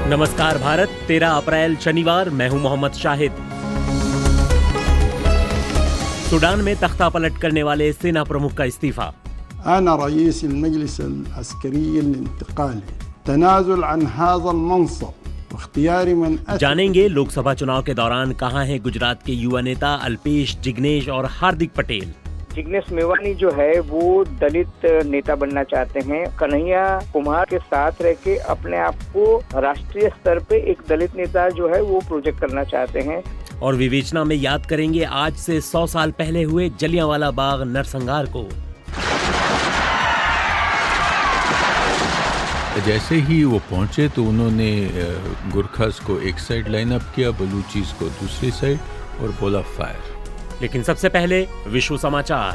नमस्कार भारत, 13 अप्रैल शनिवार, मैं हूं मोहम्मद शाहिद। सूडान में तख्ता पलट करने वाले सेना प्रमुख का इस्तीफा। أنا رئيس المجلس العسكري الانتقالي تنازل عن هذا المنصب واختيار من जानेंगे लोकसभा चुनाव के दौरान कहां हैं गुजरात के युवा नेता अल्पेश जिग्नेश और हार्दिक पटेल। जिग्नेश मेवानी जो है वो दलित नेता बनना चाहते हैं। कन्हैया कुमार के साथ रह के अपने आप को राष्ट्रीय स्तर पे एक दलित नेता जो है वो प्रोजेक्ट करना चाहते हैं। और विवेचना में याद करेंगे आज से 100 साल पहले हुए जलियांवाला बाग नरसंहार को। जैसे ही वो पहुंचे तो उन्होंने गुरखास को एक साइड लाइन अप किया, बलूचीज को दूसरी साइड, और बोला फायर। लेकिन सबसे पहले विश्व समाचार।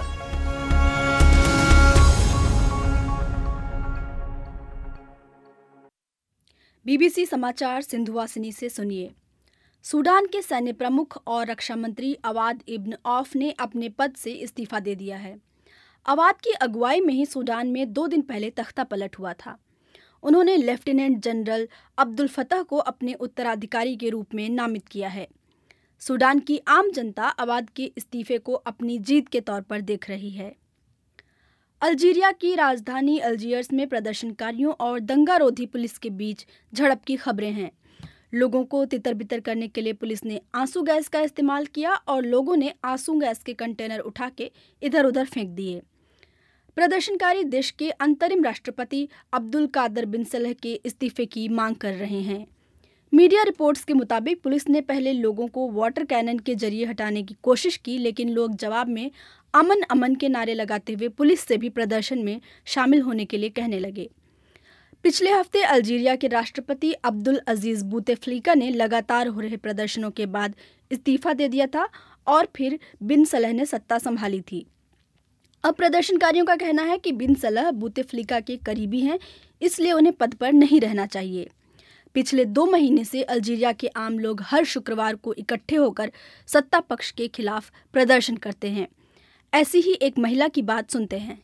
बीबीसी समाचार सिंधुवासिनी से सुनिए। सूडान के सैन्य प्रमुख और रक्षा मंत्री अवाद इब्न औफ ने अपने पद से इस्तीफा दे दिया है। अवाद की अगुवाई में ही सूडान में 2 दिन पहले तख्ता पलट हुआ था। उन्होंने लेफ्टिनेंट जनरल अब्दुल फतह को अपने उत्तराधिकारी के रूप में नामित किया है। सूडान की आम जनता अवाद के इस्तीफे को अपनी जीत के तौर पर देख रही है। अल्जीरिया की राजधानी अल्जियर्स में प्रदर्शनकारियों और दंगारोधी पुलिस के बीच झड़प की खबरें हैं। लोगों को तितर-बितर करने के लिए पुलिस ने आंसू गैस का इस्तेमाल किया और लोगों ने आंसू गैस के कंटेनर उठा के इधर-उधर फेंक दिए। प्रदर्शनकारी देश के अंतरिम राष्ट्रपति अब्दुल कादर बिन सलह के इस्तीफे की मांग कर रहे हैं। मीडिया रिपोर्ट्स के मुताबिक पुलिस ने पहले लोगों को वाटर कैनन के जरिए हटाने की कोशिश की, लेकिन लोग जवाब में अमन अमन के नारे लगाते हुए पुलिस से भी प्रदर्शन में शामिल होने के लिए कहने लगे। पिछले हफ्ते अल्जीरिया के राष्ट्रपति अब्दुल अजीज बूतेफ्लिका ने लगातार हो रहे प्रदर्शनों के बाद इस्तीफा दे दिया था और फिर बिन सलह ने सत्ता संभाली थी। अब प्रदर्शनकारियों का कहना है कि बिन सलह बूतेफ्लिका के करीबी हैं, इसलिए उन्हें पद पर नहीं रहना चाहिए। पिछले 2 महीने से अल्जीरिया के आम लोग हर शुक्रवार को इकट्ठे होकर सत्ता पक्ष के खिलाफ प्रदर्शन करते हैं। ऐसी ही एक महिला की बात सुनते हैं।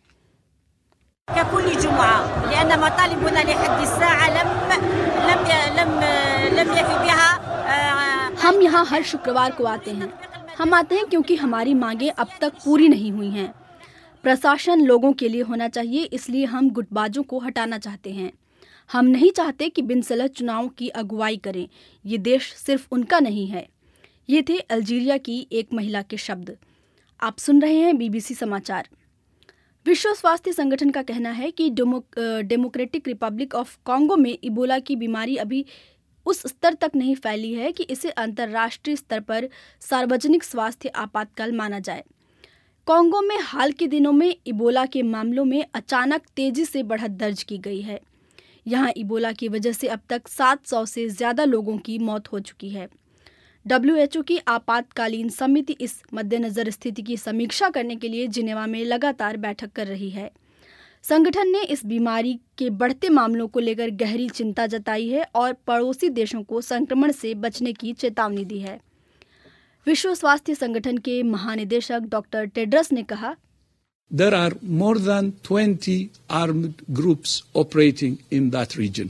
हम यहाँ हर शुक्रवार को आते हैं। हम आते हैं क्योंकि हमारी मांगें अब तक पूरी नहीं हुई हैं। प्रशासन लोगों के लिए होना चाहिए, इसलिए हम गुटबाजों को हटाना चाहते हैं। हम नहीं चाहते कि बिन सलह चुनाव की अगुवाई करें। ये देश सिर्फ उनका नहीं है। ये थे अल्जीरिया की एक महिला के शब्द। आप सुन रहे हैं बीबीसी समाचार। विश्व स्वास्थ्य संगठन का कहना है कि डेमोक्रेटिक रिपब्लिक ऑफ कॉन्गो में इबोला की बीमारी अभी उस स्तर तक नहीं फैली है कि इसे अंतर्राष्ट्रीय स्तर पर सार्वजनिक स्वास्थ्य आपातकाल माना जाए। कॉन्गो में हाल के दिनों में इबोला के मामलों में अचानक तेजी से बढ़त दर्ज की गई है। यहाँ इबोला की वजह से अब तक 700 से ज़्यादा लोगों की मौत हो चुकी है। WHO की आपातकालीन समिति इस मद्देनज़र स्थिति की समीक्षा करने के लिए जिनेवा में लगातार बैठक कर रही है। संगठन ने इस बीमारी के बढ़ते मामलों को लेकर गहरी चिंता जताई है और पड़ोसी देशों को संक्रमण से बचने की चेतावनी दी है। विश्व स्वास्थ्य संगठन के महानिदेशक डॉक्टर टेड्रस ने कहा, There are more than 20 armed groups operating in that region.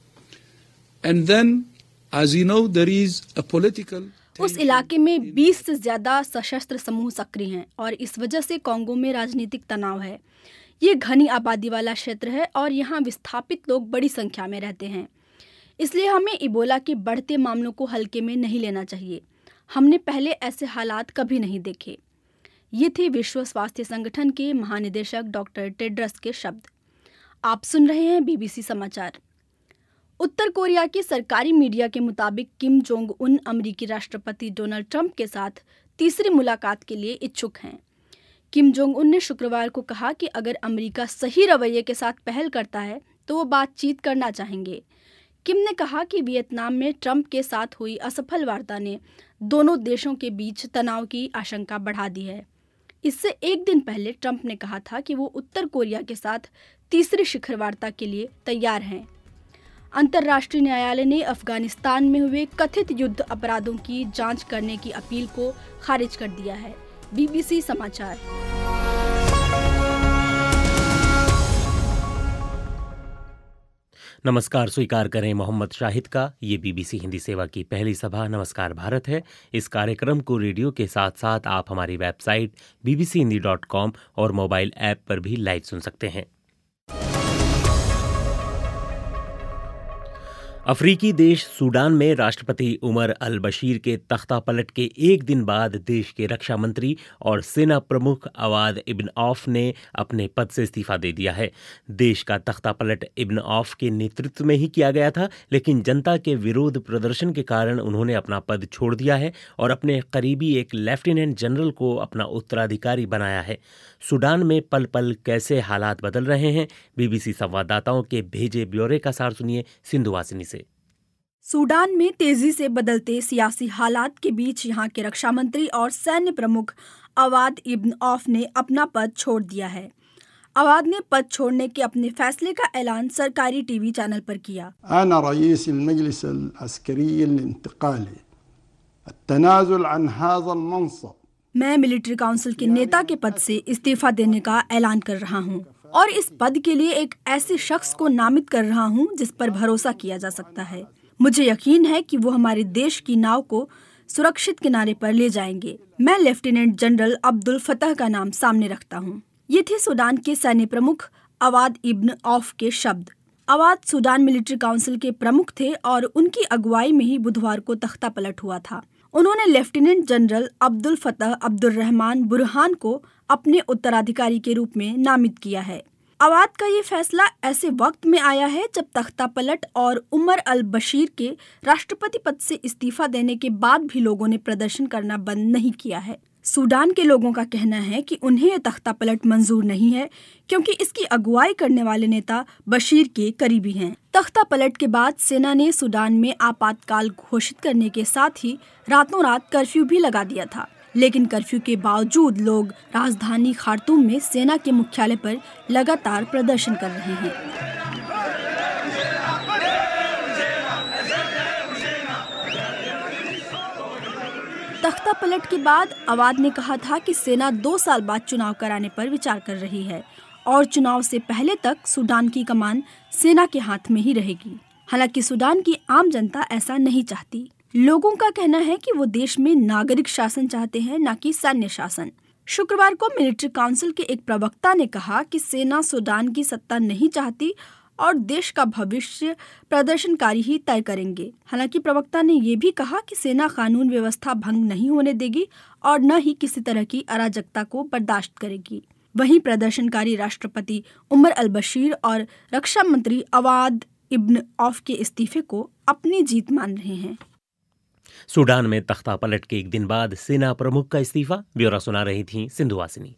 And then, as you know, there is a political... उस इलाके में 20 से ज़्यादा सशस्त्र समूह सक्रिय हैं और इस वजह से कॉन्गो में राजनीतिक तनाव है। ये घनी आबादी वाला क्षेत्र है और यहाँ विस्थापित लोग बड़ी संख्या में रहते हैं। इसलिए हमें इबोला के बढ़ते मामलों को हल्के में नहीं लेना चाहिए। हमने पहले ऐसे हालात कभी नहीं देखे। ये थे विश्व स्वास्थ्य संगठन के महानिदेशक डॉक्टर टेड्रस के शब्द। आप सुन रहे हैं बीबीसी समाचार। उत्तर कोरिया की सरकारी मीडिया के मुताबिक किम जोंग उन अमेरिकी राष्ट्रपति डोनाल्ड ट्रंप के साथ तीसरी मुलाकात के लिए इच्छुक हैं। किम जोंग उन ने शुक्रवार को कहा कि अगर अमेरिका सही रवैये के साथ पहल करता है तो वो बातचीत करना चाहेंगे। किम ने कहा कि वियतनाम में ट्रंप के साथ हुई असफल वार्ता ने दोनों देशों के बीच तनाव की आशंका बढ़ा दी है। इससे एक दिन पहले ट्रंप ने कहा था कि वो उत्तर कोरिया के साथ तीसरी शिखर वार्ता के लिए तैयार हैं। अंतर्राष्ट्रीय न्यायालय ने अफगानिस्तान में हुए कथित युद्ध अपराधों की जांच करने की अपील को खारिज कर दिया है। बीबीसी समाचार। नमस्कार स्वीकार करें मोहम्मद शाहिद का। ये बीबीसी हिंदी सेवा की पहली सभा नमस्कार भारत है। इस कार्यक्रम को रेडियो के साथ साथ आप हमारी वेबसाइट bbchindi.com और मोबाइल ऐप पर भी लाइव सुन सकते हैं। अफ्रीकी देश सूडान में राष्ट्रपति उमर अल बशीर के तख्ता पलट के एक दिन बाद देश के रक्षा मंत्री और सेना प्रमुख अवाद इब्न औफ ने अपने पद से इस्तीफा दे दिया है। देश का तख्ता पलट इब्न औफ के नेतृत्व में ही किया गया था, लेकिन जनता के विरोध प्रदर्शन के कारण उन्होंने अपना पद छोड़ दिया है और अपने करीबी एक लेफ्टिनेंट जनरल को अपना उत्तराधिकारी बनाया है। सूडान में पल पल कैसे हालात बदल रहे हैं, बीबीसी संवाददाताओं के भेजे ब्यौरे का सार सुनिए सिंधु वासिनी से। सूडान में तेजी से बदलते सियासी हालात के बीच यहां के रक्षा मंत्री और सैन्य प्रमुख अवाद इब्न औफ ने अपना पद छोड़ दिया है। अवाद ने पद छोड़ने के अपने फैसले का ऐलान सरकारी टीवी चैनल पर किया। أنا رئيس المجلس العسكري الانتقالي التنازل عن هذا المنصب। मैं मिलिट्री काउंसिल के नेता के पद से इस्तीफा देने का ऐलान कर रहा हूं और इस पद के लिए एक ऐसे शख्स को नामित कर रहा हूं जिस पर भरोसा किया जा सकता है। मुझे यकीन है कि वो हमारे देश की नाव को सुरक्षित किनारे पर ले जाएंगे। मैं लेफ्टिनेंट जनरल अब्दुल फतह का नाम सामने रखता हूँ। ये थे सूडान के सैन्य प्रमुख अवाद इब्न औफ के शब्द। अवाद सूडान मिलिट्री काउंसिल के प्रमुख थे और उनकी अगुवाई में ही बुधवार को तख्ता पलट हुआ था। उन्होंने लेफ्टिनेंट जनरल अब्दुल फतह अब्दुर्रहमान बुरहान को अपने उत्तराधिकारी के रूप में नामित किया है। अवाद का ये फैसला ऐसे वक्त में आया है जब तख्ता पलट और उमर अल बशीर के राष्ट्रपति पद से इस्तीफा देने के बाद भी लोगों ने प्रदर्शन करना बंद नहीं किया है। सूडान के लोगों का कहना है कि उन्हें तख्ता पलट मंजूर नहीं है क्योंकि इसकी अगुवाई करने वाले नेता बशीर के करीबी हैं। तख्ता पलट के बाद सेना ने सूडान में आपातकाल घोषित करने के साथ ही रातों रात कर्फ्यू भी लगा दिया था, लेकिन कर्फ्यू के बावजूद लोग राजधानी खार्तूम में सेना के मुख्यालय पर लगातार प्रदर्शन कर रहे हैं। तख्ता पलट के बाद अवाद ने कहा था कि सेना 2 साल बाद चुनाव कराने पर विचार कर रही है और चुनाव से पहले तक सूडान की कमान सेना के हाथ में ही रहेगी। हालांकि सूडान की आम जनता ऐसा नहीं चाहती। लोगों का कहना है कि वो देश में नागरिक शासन चाहते हैं, न कि सैन्य शासन। शुक्रवार को मिलिट्री काउंसिल के एक प्रवक्ता ने कहा कि सेना सूडान की सत्ता नहीं चाहती और देश का भविष्य प्रदर्शनकारी ही तय करेंगे। हालांकि प्रवक्ता ने ये भी कहा कि सेना कानून व्यवस्था भंग नहीं होने देगी और न ही किसी तरह की अराजकता को बर्दाश्त करेगी। वहीं प्रदर्शनकारी राष्ट्रपति उमर अल बशीर और रक्षा मंत्री अवाद इब्न औफ के इस्तीफे को अपनी जीत मान रहे हैं। सूडान में तख्ता पलट के एक दिन बाद सेना प्रमुख का इस्तीफा। ब्यौरा सुना रही थी सिंधु वासिनी।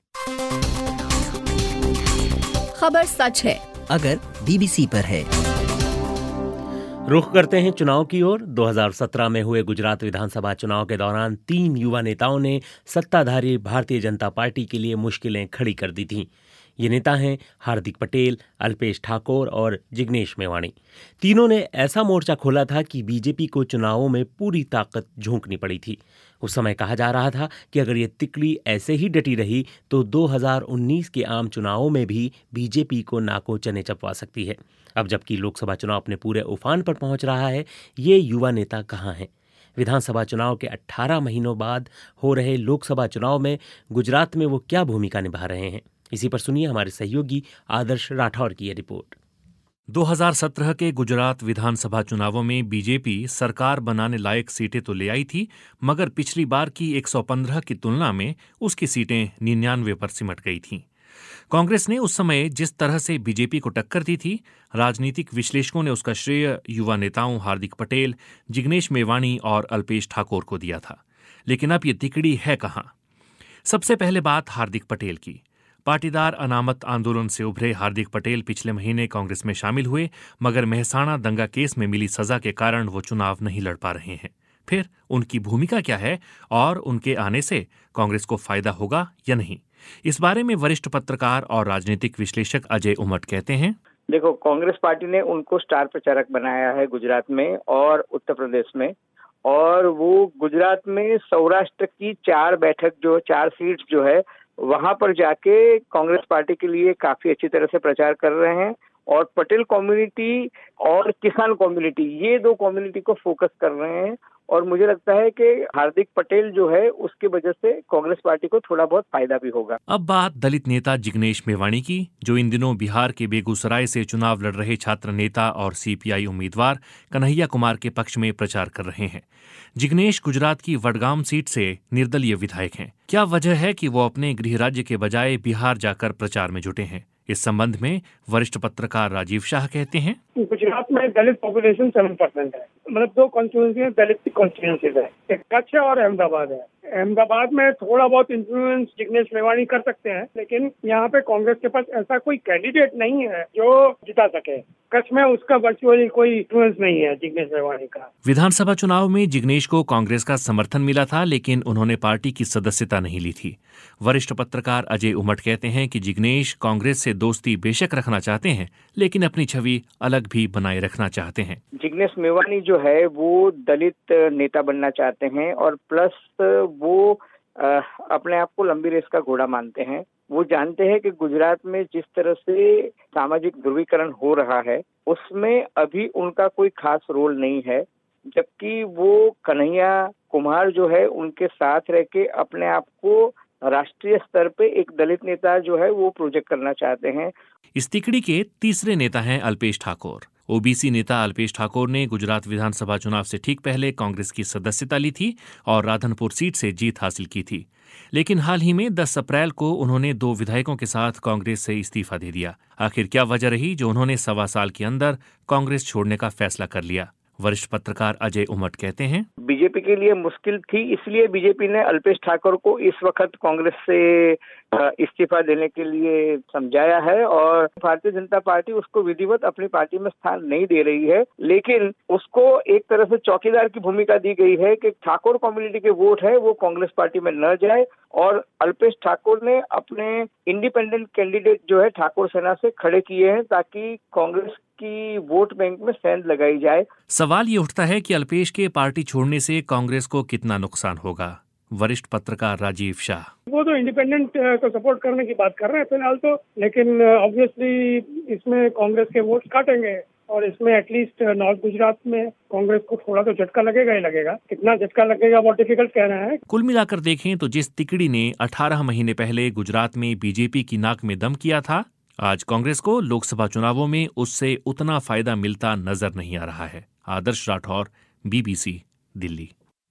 खबर सच है अगर बीबीसी पर है। रुख करते हैं चुनाव की ओर। 2017 में हुए गुजरात विधानसभा चुनाव के दौरान 3 युवा नेताओं ने सत्ताधारी भारतीय जनता पार्टी के लिए मुश्किलें खड़ी कर दी थीं। ये नेता हैं हार्दिक पटेल, अल्पेश ठाकोर और जिग्नेश मेवाणी। तीनों ने ऐसा मोर्चा खोला था कि बीजेपी को चुनावों में पूरी ताकत झोंकनी पड़ी थी। उस समय कहा जा रहा था कि अगर ये तिकड़ी ऐसे ही डटी रही तो 2019 के आम चुनावों में भी बीजेपी को नाको चने चपवा सकती है। अब जबकि लोकसभा चुनाव अपने पूरे उफान पर पहुंच रहा है, ये युवा नेता कहाँ हैं? विधानसभा चुनाव के 18 महीनों बाद हो रहे लोकसभा चुनाव में गुजरात में वो क्या भूमिका निभा रहे हैं? इसी पर सुनिए हमारे सहयोगी आदर्श राठौर की ये रिपोर्ट। 2017 के गुजरात विधानसभा चुनावों में बीजेपी सरकार बनाने लायक सीटें तो ले आई थी, मगर पिछली बार की 115 की तुलना में उसकी सीटें 99 पर सिमट गई थीं। कांग्रेस ने उस समय जिस तरह से बीजेपी को टक्कर दी थी, राजनीतिक विश्लेषकों ने उसका श्रेय युवा नेताओं हार्दिक पटेल, जिग्नेश मेवाणी और अल्पेश ठाकोर को दिया था। लेकिन अब ये तिकड़ी है कहाँ? सबसे पहले बात हार्दिक पटेल की। पाटीदार अनामत आंदोलन से उभरे हार्दिक पटेल पिछले महीने कांग्रेस में शामिल हुए, मगर मेहसाणा दंगा केस में मिली सजा के कारण वो चुनाव नहीं लड़ पा रहे हैं। फिर उनकी भूमिका क्या है और उनके आने से कांग्रेस को फायदा होगा या नहीं? इस बारे में वरिष्ठ पत्रकार और राजनीतिक विश्लेषक अजय उमट कहते हैं। देखो, कांग्रेस पार्टी ने उनको स्टार प्रचारक बनाया है गुजरात में और उत्तर प्रदेश में, और वो गुजरात में सौराष्ट्र की 4 सीट्स जो है वहां पर जाके कांग्रेस पार्टी के लिए काफी अच्छी तरह से प्रचार कर रहे हैं और पटेल कम्युनिटी और किसान कम्युनिटी, ये दो कम्युनिटी को फोकस कर रहे हैं। और मुझे लगता है कि हार्दिक पटेल जो है उसकी वजह से कांग्रेस पार्टी को थोड़ा बहुत फायदा भी होगा। अब बात दलित नेता जिग्नेश मेवाणी की, जो इन दिनों बिहार के बेगूसराय से चुनाव लड़ रहे छात्र नेता और सीपीआई उम्मीदवार कन्हैया कुमार के पक्ष में प्रचार कर रहे हैं। जिग्नेश गुजरात की वडगाम सीट से निर्दलीय विधायक हैं। क्या वजह है कि वो अपने गृह राज्य के बजाय बिहार जाकर प्रचार में जुटे हैं? इस संबंध में वरिष्ठ पत्रकार राजीव शाह कहते हैं, गुजरात में दलित पॉपुलेशन 7% है, मतलब दो कॉन्स्टिट्यूंसी दलित कॉन्स्टिट्यूंसीज है, एक कच्छ और अहमदाबाद है। अहमदाबाद में थोड़ा बहुत इन्फ्लुएंस जिग्नेश मेवाणी कर सकते हैं, लेकिन यहाँ पे कांग्रेस के पास ऐसा कोई कैंडिडेट नहीं है जो जिता सके। कच्छ में उसका वर्चुअली कोई इन्फ्लुएंस नहीं है जिग्नेश मेवाणी का। विधानसभा चुनाव में जिग्नेश को कांग्रेस का समर्थन मिला था, लेकिन उन्होंने पार्टी की सदस्यता नहीं ली थी। वरिष्ठ पत्रकार अजय उमट कहते हैं कि जिग्नेश कांग्रेस से दोस्ती बेशक रखना चाहते हैं, लेकिन अपनी छवि अलग भी बनाए रखना चाहते हैं। जिग्नेश मेवाणी जो है वो दलित नेता बनना चाहते हैं और प्लस वो अपने आप को लंबी रेस का घोड़ा मानते हैं। वो जानते हैं कि गुजरात में जिस तरह से सामाजिक ध्रुवीकरण हो रहा है उसमें अभी उनका कोई खास रोल नहीं है, जबकि वो कन्हैया कुमार जो है उनके साथ रह के अपने आप को राष्ट्रीय स्तर पे एक दलित नेता जो है वो प्रोजेक्ट करना चाहते हैं। इस तिकड़ी के तीसरे नेता हैं अल्पेश ठाकोर। ओबीसी नेता अल्पेश ठाकोर ने गुजरात विधानसभा चुनाव से ठीक पहले कांग्रेस की सदस्यता ली थी और राधनपुर सीट से जीत हासिल की थी, लेकिन हाल ही में 10 अप्रैल को उन्होंने 2 विधायकों के साथ कांग्रेस से इस्तीफा दे दिया। आखिर क्या वजह रही जो उन्होंने 1.25 साल के अंदर कांग्रेस छोड़ने का फैसला कर लिया? वरिष्ठ पत्रकार अजय उमट कहते हैं, बीजेपी के लिए मुश्किल थी, इसलिए बीजेपी ने अल्पेश ठाकोर को इस वक्त कांग्रेस से इस्तीफा देने के लिए समझाया है और भारतीय जनता पार्टी उसको विधिवत अपनी पार्टी में स्थान नहीं दे रही है, लेकिन उसको एक तरह से चौकीदार की भूमिका दी गई है कि ठाकुर कम्युनिटी के वोट है वो कांग्रेस पार्टी में न जाए। और अल्पेश ठाकोर ने अपने इंडिपेंडेंट कैंडिडेट जो है ठाकुर सेना से खड़े किए हैं ताकि कांग्रेस की वोट बैंक में सेंध लगाई जाए। सवाल ये उठता है कि अल्पेश के पार्टी छोड़ने से कांग्रेस को कितना नुकसान होगा? वरिष्ठ पत्रकार राजीव शाह, वो तो इंडिपेंडेंट को सपोर्ट करने की बात कर रहे हैं फिलहाल तो, लेकिन ऑब्वियसली इसमें कांग्रेस के वोट काटेंगे और इसमें एटलीस्ट नॉर्थ गुजरात में कांग्रेस को थोड़ा तो झटका लगेगा ही लगेगा। कितना झटका लगेगा बहुत डिफिकल्ट कहना है। कुल मिलाकर देखें तो जिस तिकड़ी ने 18 महीने पहले गुजरात में बीजेपी की नाक में दम किया था, आज कांग्रेस को लोकसभा चुनावों में उससे उतना फायदा मिलता नजर नहीं आ रहा है। आदर्श राठौर, BBC, दिल्ली।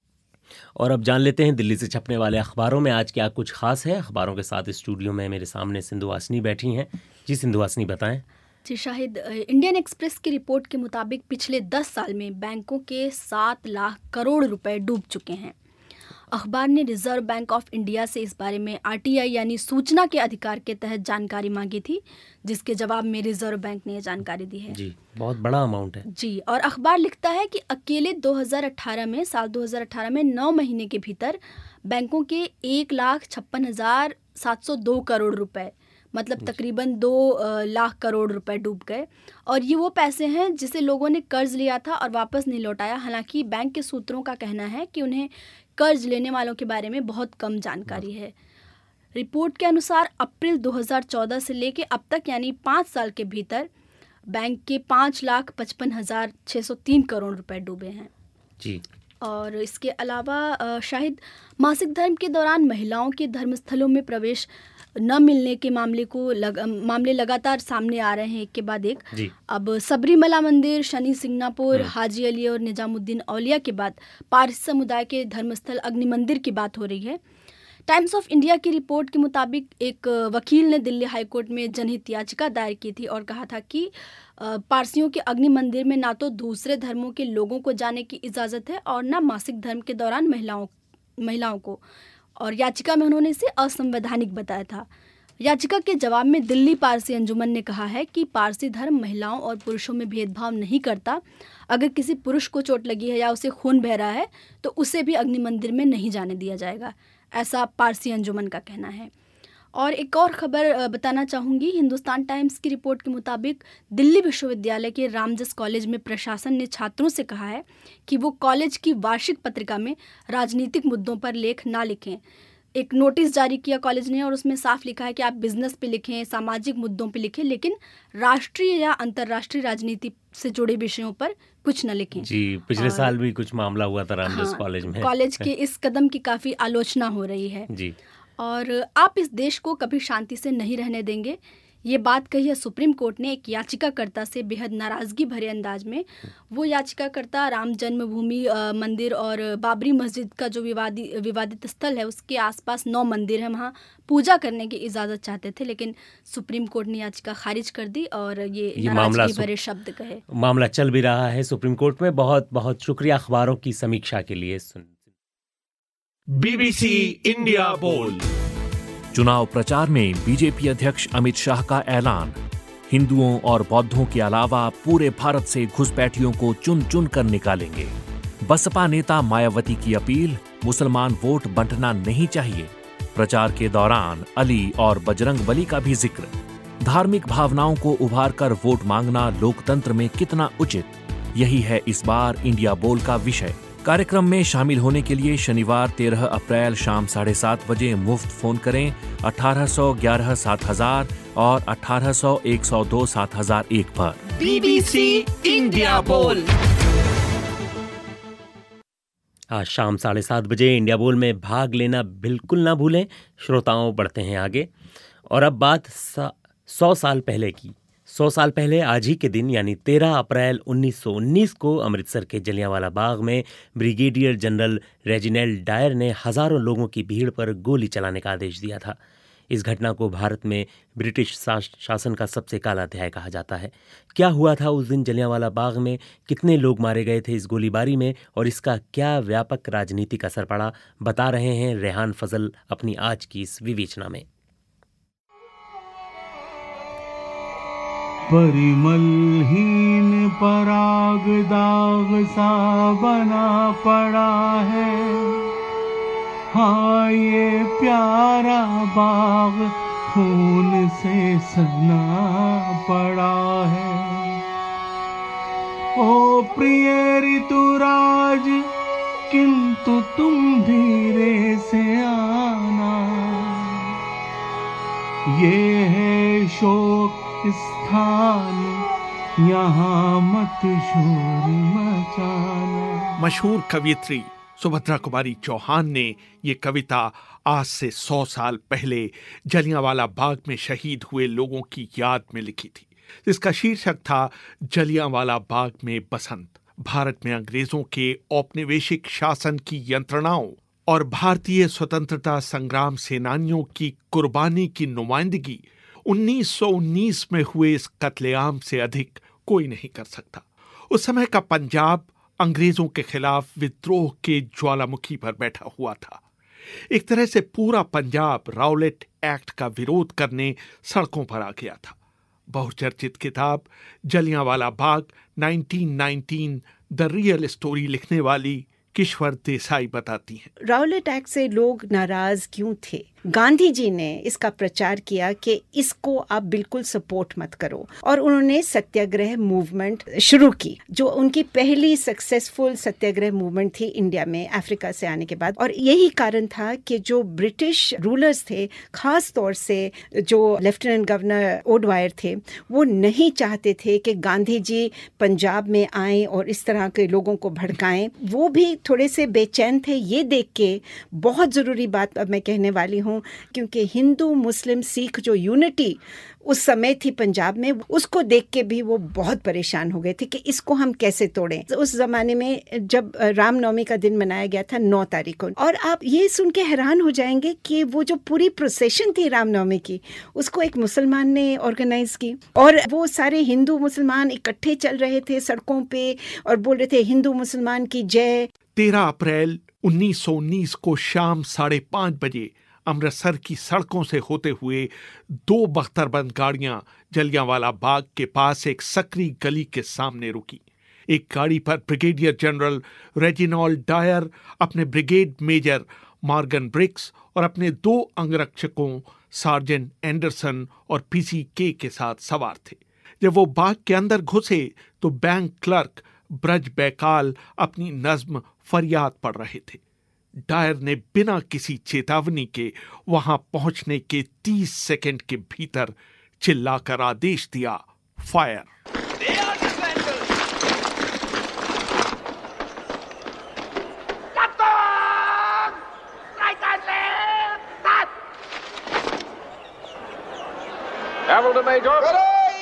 और अब जान लेते हैं दिल्ली से छपने वाले अखबारों में आज क्या कुछ खास है। अखबारों के साथ स्टूडियो में मेरे सामने सिंधु हासनी बैठी हैं। जी सिंधु हासनी, बताएं। जी शाहिद, इंडियन एक्सप्रेस की रिपोर्ट के मुताबिक पिछले 10 साल में बैंकों के 7 लाख करोड़ रुपए डूब चुके हैं। अखबार ने रिजर्व बैंक ऑफ इंडिया से इस बारे में RTI यानी सूचना के अधिकार के तहत जानकारी मांगी थी, जिसके जवाब में रिजर्व बैंक ने यह जानकारी दी है। जी, बहुत बड़ा अमाउंट है। जी, और अखबार लिखता है कि अकेले 2018 में 9 महीने के भीतर बैंकों के 1,56,702 करोड़ रुपए, मतलब तकरीबन 2 लाख करोड़ रुपए डूब गए। और ये वो पैसे हैं जिसे लोगों ने कर्ज लिया था और वापस नहीं लौटाया। हालांकि बैंक के सूत्रों का कहना है कि उन्हें कर्ज लेने वालों के बारे में बहुत कम जानकारी है। रिपोर्ट के अनुसार अप्रैल 2014 से लेकर अब तक यानी 5 साल के भीतर बैंक के 5,55,603 करोड़ रुपए डूबे हैं। जी। और इसके अलावा शाहिद, मासिक धर्म के दौरान महिलाओं के धर्मस्थलों में प्रवेश न मिलने के मामले लगातार सामने आ रहे हैं, एक के बाद एक। अब सबरीमला मंदिर, शनि सिंगनापुर, हाजी अली और निजामुद्दीन औलिया के बाद पारसी समुदाय के धर्मस्थल अग्नि मंदिर की बात हो रही है। टाइम्स ऑफ इंडिया की रिपोर्ट के मुताबिक एक वकील ने दिल्ली हाईकोर्ट में जनहित याचिका दायर की थी और कहा था कि पारसियों के अग्नि मंदिर में ना तो दूसरे धर्मों के लोगों को जाने की इजाज़त है और ना मासिक धर्म के दौरान महिलाओं को, और याचिका में उन्होंने इसे असंवैधानिक बताया था। याचिका के जवाब में दिल्ली पारसी अंजुमन ने कहा है कि पारसी धर्म महिलाओं और पुरुषों में भेदभाव नहीं करता। अगर किसी पुरुष को चोट लगी है या उसे खून बह रहा है तो उसे भी अग्नि मंदिर में नहीं जाने दिया जाएगा, ऐसा पारसी अंजुमन का कहना है। और एक और खबर बताना चाहूँगी। हिंदुस्तान टाइम्स की रिपोर्ट के मुताबिक दिल्ली विश्वविद्यालय के रामजस कॉलेज में प्रशासन ने छात्रों से कहा है कि वो कॉलेज की वार्षिक पत्रिका में राजनीतिक मुद्दों पर लेख ना लिखें। एक नोटिस जारी किया कॉलेज ने और उसमें साफ लिखा है कि आप बिजनेस पे लिखें, सामाजिक मुद्दों पे लिखें, लेकिन राष्ट्रीय या अंतर्राष्ट्रीय राजनीति से जुड़े विषयों पर कुछ न लिखें। जी, पिछले साल भी कुछ मामला हुआ था रामदास कॉलेज में। कॉलेज के इस कदम की काफ़ी आलोचना हो रही है जी। और आप इस देश को कभी शांति से नहीं रहने देंगे, ये बात कही है सुप्रीम कोर्ट ने एक याचिकाकर्ता से बेहद नाराज़गी भरे अंदाज में। वो याचिकाकर्ता राम जन्मभूमि मंदिर और बाबरी मस्जिद का जो विवादित स्थल है उसके आसपास 9 मंदिर हैं, वहाँ पूजा करने की इजाज़त चाहते थे, लेकिन सुप्रीम कोर्ट ने याचिका खारिज कर दी और ये नाराज़गी भरे शब्द कहे। मामला चल भी रहा है सुप्रीम कोर्ट में। बहुत बहुत शुक्रिया अखबारों की समीक्षा के लिए। BBC इंडिया बोल। चुनाव प्रचार में बीजेपी अध्यक्ष अमित शाह का ऐलान, हिंदुओं और बौद्धों के अलावा पूरे भारत से घुसपैठियों को चुन चुन कर निकालेंगे। बसपा नेता मायावती की अपील, मुसलमान वोट बंटना नहीं चाहिए। प्रचार के दौरान अली और बजरंगबली का भी जिक्र। धार्मिक भावनाओं को उभार कर वोट मांगना लोकतंत्र में कितना उचित, यही है इस बार इंडिया बोल का विषय। कार्यक्रम में शामिल होने के लिए शनिवार 13 अप्रैल शाम 7:30 बजे मुफ्त फोन करें 1811-7000 और 1800-102-7001 पर। BBC इंडिया बोल। आज शाम 7:30 बजे इंडिया बोल में भाग लेना बिल्कुल ना भूलें। श्रोताओं, बढ़ते हैं आगे और अब बात 100 साल पहले की। 100 साल पहले आज ही के दिन यानी 13 अप्रैल 1919 को अमृतसर के जलियांवाला बाग में ब्रिगेडियर जनरल रेजिनाल्ड डायर ने हजारों लोगों की भीड़ पर गोली चलाने का आदेश दिया था। इस घटना को भारत में ब्रिटिश शासन का सबसे काला अध्याय कहा जाता है। क्या हुआ था उस दिन जलियांवाला बाग में, कितने लोग मारे गए थे इस गोलीबारी में और इसका क्या व्यापक राजनीतिक असर पड़ा, बता रहे हैं रेहान फजल अपनी आज की इस विवेचना में। परिमलहीन पराग दाग सा बना पड़ा है, हाँ ये प्यारा बाग खून से सना पड़ा है। ओ प्रिय ऋतुराज किंतु तुम धीरे से आना, ये है शोक स्थान यहाँ मत शोर मचाना। मशहूर कवियत्री सुभद्रा कुमारी चौहान ने ये कविता आज से 100 साल पहले जलियांवाला बाग में शहीद हुए लोगों की याद में लिखी थी। इसका शीर्षक था जलियांवाला बाग में बसंत। भारत में अंग्रेजों के औपनिवेशिक शासन की यंत्रणाओं और भारतीय स्वतंत्रता संग्राम सेनानियों की कुर्बानी की नुमाइंदगी 1919 में हुए इस कत्लेआम से अधिक कोई नहीं कर सकता। उस समय का पंजाब अंग्रेजों के खिलाफ विद्रोह के ज्वालामुखी पर बैठा हुआ था। एक तरह से पूरा पंजाब राउलेट एक्ट का विरोध करने सड़कों पर आ गया था। बहुचर्चित किताब Jallianwala Bagh 1919 the real story लिखने वाली किश्वर देसाई बताती हैं। राउलेट एक्ट से लोग नाराज क्यों थे? गांधी जी ने इसका प्रचार किया कि इसको आप बिल्कुल सपोर्ट मत करो और उन्होंने सत्याग्रह मूवमेंट शुरू की, जो उनकी पहली सक्सेसफुल सत्याग्रह मूवमेंट थी इंडिया में अफ्रीका से आने के बाद। और यही कारण था कि जो ब्रिटिश रूलर्स थे, खास तौर से जो लेफ्टिनेंट गवर्नर ओडवायर थे, वो नहीं चाहते थे कि गांधी जी पंजाब में आए और इस तरह के लोगों को भड़काएं। वो भी थोड़े से बेचैन थे ये देख के। बहुत ज़रूरी बात अब मैं कहने वाली हूँ, क्योंकि हिंदू मुस्लिम सिख जो यूनिटी उस समय थी पंजाब में, उसको देख के भी वो बहुत परेशान हो गए थे कि इसको हम कैसे तोड़ें। उस ज़माने में जब रामनवमी का दिन मनाया गया था 9 तारीख को, और आप ये सुन के हैरान हो जाएंगे कि वो जो पूरी प्रोसेशन थी रामनवमी की, उसको एक मुसलमान ने ऑर्गेनाइज की और वो सारे हिंदू मुसलमान इकट्ठे चल रहे थे सड़कों पे और बोल रहे थे हिंदू मुसलमान की जय। 13 अप्रैल 1919 को शाम 5:30 बजे अमृतसर की सड़कों से होते हुए 2 बख्तरबंद गाड़ियां जलियांवाला बाग के पास एक सकरी गली के सामने रुकी। एक गाड़ी पर ब्रिगेडियर जनरल रेजिनाल्ड डायर अपने ब्रिगेड मेजर मॉर्गन ब्रिक्स और अपने 2 अंगरक्षकों सार्जेंट एंडरसन और PCK के साथ सवार थे। जब वो बाग के अंदर घुसे तो बैंक क्लर्क ब्रज बैकाल अपनी नज्म फरियाद पढ़ रहे थे। डायर ने बिना किसी चेतावनी के वहां पहुंचने के 30 सेकंड के भीतर चिल्लाकर आदेश दिया, फायर। Hamilton Major.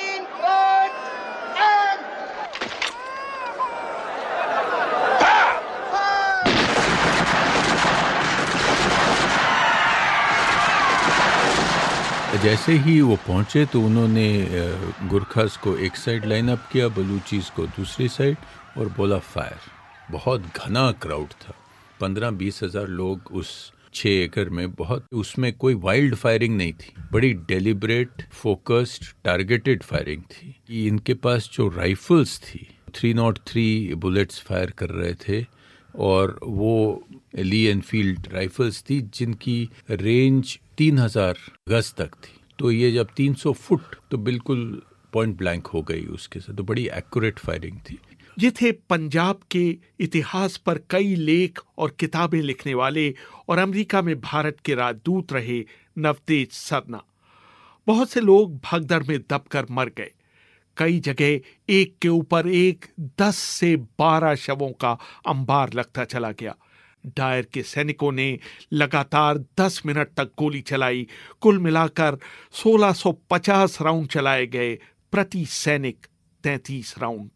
जैसे ही वो पहुंचे तो उन्होंने गुरखास को एक साइड लाइन अप किया, बलूचीज को दूसरी साइड, और बोला फायर। बहुत घना क्राउड था, 15-20 हज़ार लोग उस 6 एकड़ में। बहुत उसमें कोई वाइल्ड फायरिंग नहीं थी, बड़ी डेलिब्रेट, फोकस्ड, टारगेटेड फायरिंग थी। इनके पास जो राइफल्स थी 303 बुलेट्स फायर कर रहे थे, और वो ली एनफील्ड राइफल्स थी जिनकी रेंज 3000 गज तक थी। तो ये जब 300 फुट तो बिल्कुल पॉइंट ब्लैंक हो गई उसके साथ, तो बड़ी एक्यूरेट फायरिंग थी। ये थे पंजाब के इतिहास पर कई लेख और किताबें लिखने वाले और अमेरिका में भारत के राजदूत रहे नवतेज सरना। बहुत से लोग भगदड़ में दबकर मर गए। कई जगह एक के ऊपर एक 10 से 12 शवों का अंबार लगता चला गया। डायर के सैनिकों ने लगातार 10 मिनट तक गोली चलाई। कुल मिलाकर 1650 राउंड चलाए गए, प्रति सैनिक 33 राउंड।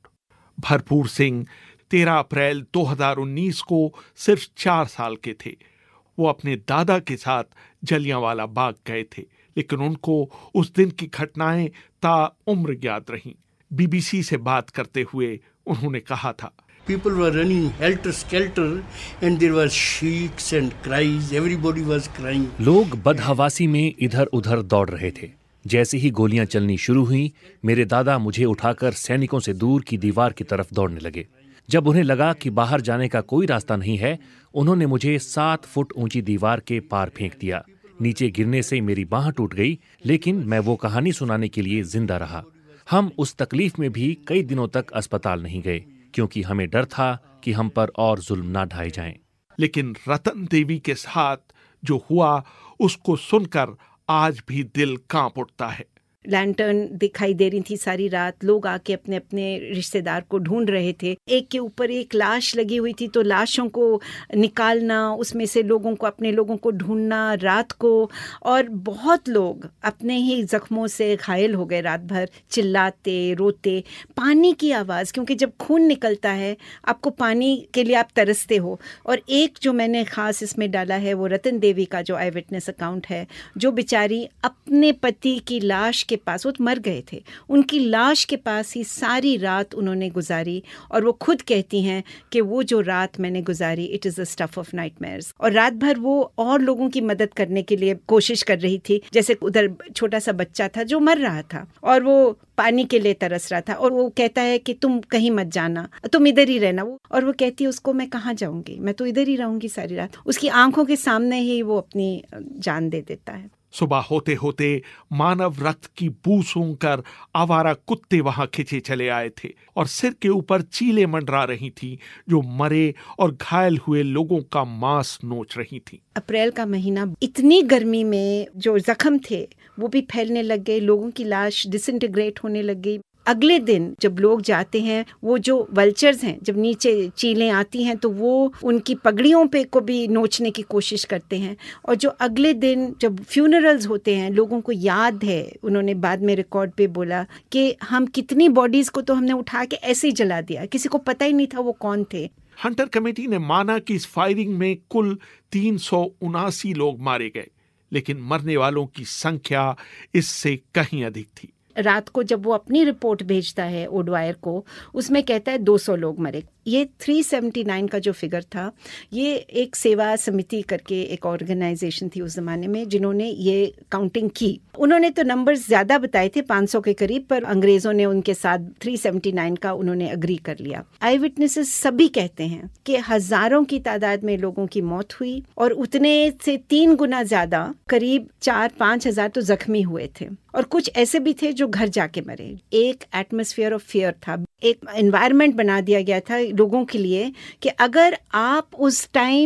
भरपूर सिंह 13 अप्रैल 2019 को सिर्फ 4 साल के थे। वो अपने दादा के साथ जलियांवाला बाग गए थे, लेकिन उनको उस दिन की घटनाएं ताउम्र याद रहीं। बीबीसी से बात करते हुए उन्होंने कहा था, People were running helter-skelter and there were shrieks and cries. Everybody was crying. लोग बदहवासी में इधर उधर दौड़ रहे थे। जैसे ही गोलियां चलनी शुरू हुई, मेरे दादा मुझे उठाकर सैनिकों से दूर की दीवार की तरफ दौड़ने लगे। जब उन्हें लगा कि बाहर जाने का कोई रास्ता नहीं है, उन्होंने मुझे 7 फुट ऊंची दीवार के पार फेंक दिया। नीचे गिरने से मेरी बांह टूट गई, लेकिन मैं वो कहानी सुनाने के लिए जिंदा रहा। हम उस तकलीफ में भी कई दिनों तक अस्पताल नहीं गए, क्योंकि हमें डर था कि हम पर और जुल्म ना ढाए जाएं। लेकिन रतन देवी के साथ जो हुआ उसको सुनकर आज भी दिल कांप उठता है। लैंटर्न दिखाई दे रही थी सारी रात। लोग आके अपने अपने रिश्तेदार को ढूंढ रहे थे। एक के ऊपर एक लाश लगी हुई थी, तो लाशों को निकालना, उसमें से लोगों को, अपने लोगों को ढूंढना रात को। और बहुत लोग अपने ही जख्मों से घायल हो गए, रात भर चिल्लाते रोते। पानी की आवाज़, क्योंकि जब खून निकलता है आपको पानी के लिए आप तरसते हो। और एक जो मैंने ख़ास इसमें डाला है वो रतन देवी का जो आई विटनेस अकाउंट है, जो बेचारी अपने पति की लाश के पास, वो मर गए थे, उनकी लाश के पास ही सारी रात उन्होंने गुजारी। और वो खुद कहती हैं कि वो जो रात मैंने गुजारी, it is the stuff of nightmares. और रात भर वो और लोगों की मदद करने के लिए कोशिश कर रही थी। जैसे उधर छोटा सा बच्चा था जो मर रहा था और वो पानी के लिए तरस रहा था, और वो कहता है कि तुम कहीं मत जाना, तुम इधर ही रहना। और वो कहती है उसको, मैं कहाँ जाऊंगी, मैं तो इधर ही रहूंगी सारी रात। उसकी आंखों के सामने ही वो अपनी जान दे देता है। सुबह होते होते मानव रक्त की बू सूंघकर आवारा कुत्ते वहां खिंचे चले आए थे और सिर के ऊपर चीलें मंडरा रही थी, जो मरे और घायल हुए लोगों का मांस नोच रही थी। अप्रैल का महीना, इतनी गर्मी में जो जख्म थे वो भी फैलने लग गए, लोगों की लाश डिसइंटीग्रेट होने लग गई। अगले दिन जब लोग जाते हैं, वो जो वल्चर्स हैं, जब नीचे चीलें आती हैं तो वो उनकी पगड़ियों पे को भी नोचने की कोशिश करते हैं। और जो अगले दिन जब फ्यूनरल्स होते हैं, लोगों को याद है, उन्होंने बाद में रिकॉर्ड पे बोला कि हम कितनी बॉडीज को तो हमने उठा के ऐसे ही जला दिया, किसी को पता ही नहीं था वो कौन थे। हंटर कमेटी ने माना कि इस फायरिंग में कुल 379 लोग मारे गए, लेकिन मरने वालों की संख्या इससे कहीं अधिक थी। रात को जब वो अपनी रिपोर्ट भेजता है ओडवायर को, उसमें कहता है 200 लोग मरे। ये 379 का जो फिगर था, ये एक सेवा समिति करके एक ऑर्गेनाइजेशन थी उस ज़माने में, जिन्होंने ये काउंटिंग की। उन्होंने तो नंबर्स ज़्यादा बताए थे, 500 के करीब, पर अंग्रेज़ों ने उनके साथ 379 का उन्होंने अग्री कर लिया। आई विटनेसेस सभी कहते हैं कि हज़ारों की तादाद में लोगों की मौत हुई और उतने से 3 गुना ज़्यादा, करीब 4-5 हज़ार तो जख्मी हुए थे। और कुछ ऐसे भी थे जो घर जाके मरे। एक एटमॉस्फेयर ऑफ फियर था, एक एनवायरनमेंट बना दिया गया था लोगों के लिए कि अगर आप उस टाइम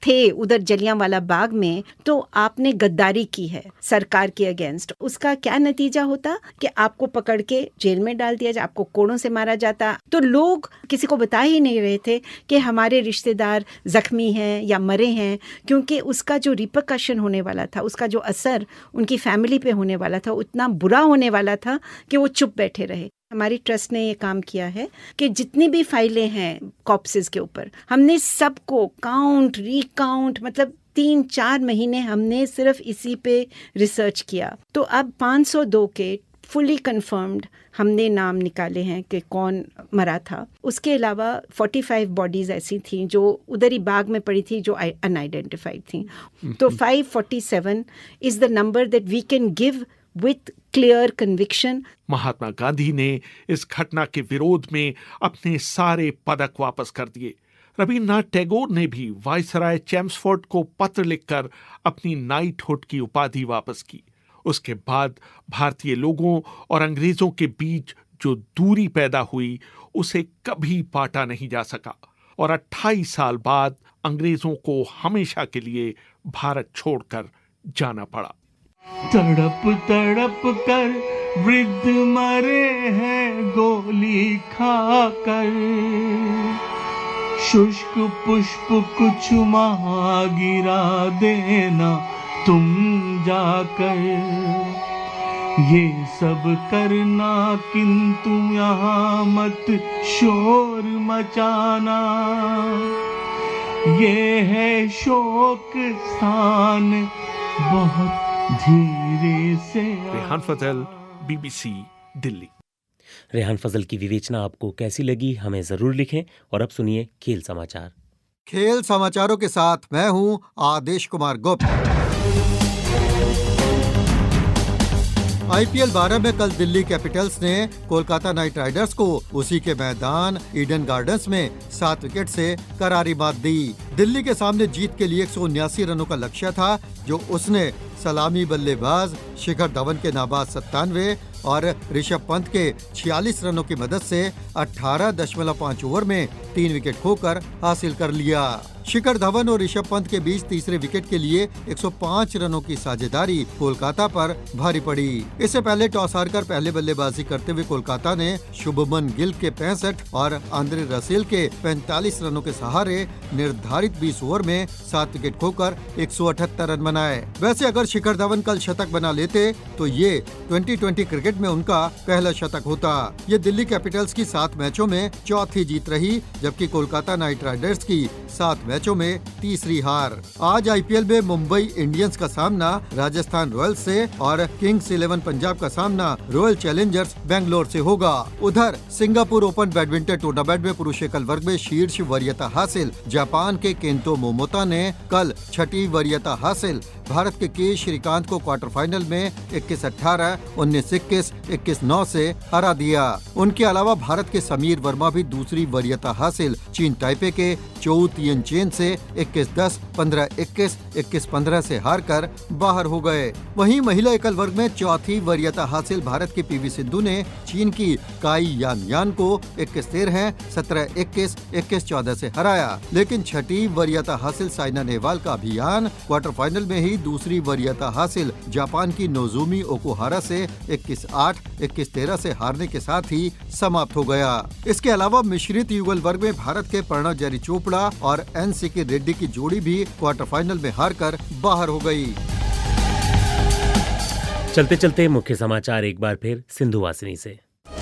थे उधर जलियांवाला बाग में तो आपने गद्दारी की है सरकार के अगेंस्ट, उसका क्या नतीजा होता कि आपको पकड़ के जेल में डाल दिया जाए, आपको कोड़ों से मारा जाता। तो लोग किसी को बता ही नहीं रहे थे कि हमारे रिश्तेदार जख्मी हैं या मरे हैं, क्योंकि उसका जो रिपरकशन होने वाला था, उसका जो असर उनकी फैमिली पे होने वाला था, उतना बुरा होने वाला था कि वो चुप बैठे रहे। हमारी ट्रस्ट ने ये काम किया है कि जितनी भी फाइलें हैं कॉप्सेस के ऊपर, हमने सबको काउंट रिकाउंट, मतलब 3-4 महीने हमने सिर्फ इसी पे रिसर्च किया। तो अब 502 के फुली कंफर्म्ड हमने नाम निकाले हैं कि कौन मरा था। उसके अलावा 45 बॉडीज ऐसी थी जो उधर ही बाग में पड़ी थी जो अनआइडेंटिफाइड थी। तो 547 is the number that we can give with clear conviction. Mahatma Gandhi ने इस घटना के विरोध में अपने सारे पदक वापस कर दिए। रविन्द्रनाथ टैगोर ने भी वायसराय चेम्सफोर्ड को पत्र लिखकर अपनी नाइटहुड की उपाधि वापस की। उसके बाद भारतीय लोगों और अंग्रेजों के बीच जो दूरी पैदा हुई उसे कभी पाटा नहीं जा सका और 28 साल बाद अंग्रेजों को हमेशा के लिए भारत छोड़कर जाना पड़ा। तड़प तड़प कर वृद्ध मरे हैं गोली खाकर, शुष्क पुष्प कुछ वहां गिरा देना तुम जाकर, ये सब करना किंतु यहाँ मत शोर मचाना, ये है शोक स्थान बहुत धीरे से। रेहान फजल, BBC दिल्ली। रेहान फजल की विवेचना आपको कैसी लगी हमें जरूर लिखें। और अब सुनिए खेल समाचार। खेल समाचारों के साथ मैं हूं आदेश कुमार गुप्त। IPL 12 में कल दिल्ली कैपिटल्स ने कोलकाता नाइट राइडर्स को उसी के मैदान ईडन गार्डन्स में 7 विकेट से करारी मात दी। दिल्ली के सामने जीत के लिए 179 रनों का लक्ष्य था जो उसने सलामी बल्लेबाज शिखर धवन के नाबाद 97 और ऋषभ पंत के 46 रनों की मदद से 18.5 ओवर में 3 विकेट खोकर हासिल कर लिया। शिखर धवन और ऋषभ पंत के बीच तीसरे विकेट के लिए 105 रनों की साझेदारी कोलकाता पर भारी पड़ी। इससे पहले टॉस हारकर पहले बल्लेबाजी करते हुए कोलकाता ने शुभमन गिल के 65 और आंद्रे रसेल के 45 रनों के सहारे निर्धारित 20 ओवर में 7 विकेट खोकर 178 रन बनाए। वैसे अगर शिखर धवन कल शतक बना लेते तो ये 2020 क्रिकेट में उनका पहला शतक होता। ये दिल्ली कैपिटल्स की 7 मैचों में चौथी जीत रही, जबकि कोलकाता नाइट राइडर्स की 7 मैचों में तीसरी हार। आज IPL में मुंबई इंडियंस का सामना राजस्थान रॉयल्स से और किंग्स 11 पंजाब का सामना रॉयल चैलेंजर्स बेंगलोर से होगा। उधर सिंगापुर ओपन बैडमिंटन टूर्नामेंट में पुरुष एकल वर्ग में शीर्ष वरीयता हासिल जापान के केंतो मोमोता ने कल 6ठी वरीयता हासिल भारत के श्रीकांत को क्वार्टर फाइनल में 21-18, 19-21, 21-9 से हरा दिया। उनके अलावा भारत के समीर वर्मा भी दूसरी वरीयता हासिल चीन ताइपे के चोउ तियन चेन से 21-10, 15-21, 21-15 से हारकर बाहर हो गए। वहीं महिला एकल वर्ग में चौथी वरीयता हासिल भारत के PV सिंधु ने चीन की काई यान को 21-13, 17-21, 21-14 से हराया। लेकिन 6ठी वरीयता हासिल साइना नेहवाल का अभियान क्वार्टर फाइनल में ही दूसरी वरीयता हासिल जापान की नोजोमी ओकुहारा से 21-8, 21-13 से हारने के साथ ही समाप्त हो गया। इसके अलावा मिश्रित युगल वर्ग में भारत के प्रणव जेरी चोपड़ा और NCK रेड्डी की जोड़ी भी क्वार्टर फाइनल में हारकर बाहर हो गई। चलते चलते मुख्य समाचार एक बार फिर सिंधु वासिनी से।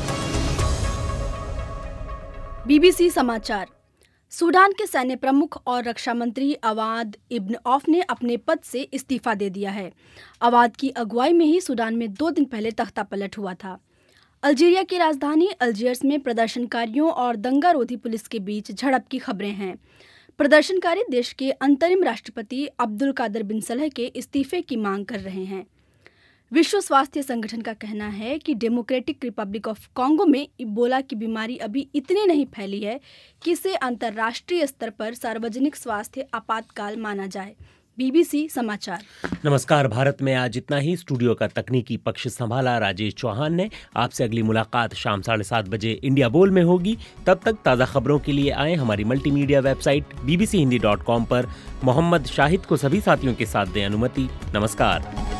BBC समाचार। सूडान के सैन्य प्रमुख और रक्षा मंत्री अवाद इब्न औफ ने अपने पद से इस्तीफा दे दिया है। अवाद की अगुवाई में ही सूडान में 2 दिन पहले तख्ता पलट हुआ था। अल्जीरिया की राजधानी अल्जियर्स में प्रदर्शनकारियों और दंगारोधी पुलिस के बीच झड़प की खबरें हैं। प्रदर्शनकारी देश के अंतरिम राष्ट्रपति अब्दुल कादर बिन सलह के इस्तीफे की मांग कर रहे हैं। विश्व स्वास्थ्य संगठन का कहना है कि डेमोक्रेटिक रिपब्लिक ऑफ कॉन्गो में इबोला की बीमारी अभी इतनी नहीं फैली है कि इसे अंतर्राष्ट्रीय स्तर पर सार्वजनिक स्वास्थ्य आपातकाल माना जाए। BBC समाचार। नमस्कार। भारत में आज इतना ही। स्टूडियो का तकनीकी पक्ष संभाला राजेश चौहान ने। आपसे अगली मुलाकात शाम 7:30 बजे इंडिया बोल में होगी। तब तक ताज़ा खबरों के लिए आए हमारी मल्टीमीडिया वेबसाइट bbchindi.com पर। मोहम्मद शाहिद को सभी साथियों के साथ दें अनुमति। नमस्कार।